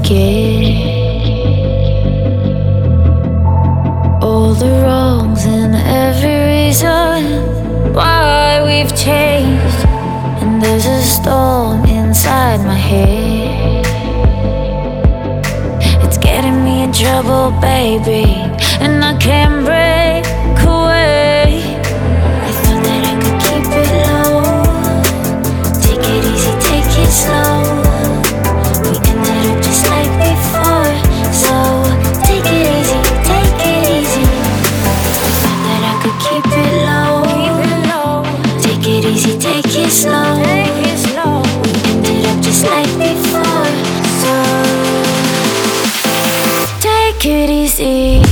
forget all the wrongs and every reason why we've changed. And there's a storm inside my head, it's getting me in trouble, baby, and I can't break away. I thought that I could keep it low, take it easy, take it slow. We ended up just like before, so take it easy, take it easy. I thought that I could keep it low, take it easy, take it slow. We ended up just like before, so take it easy.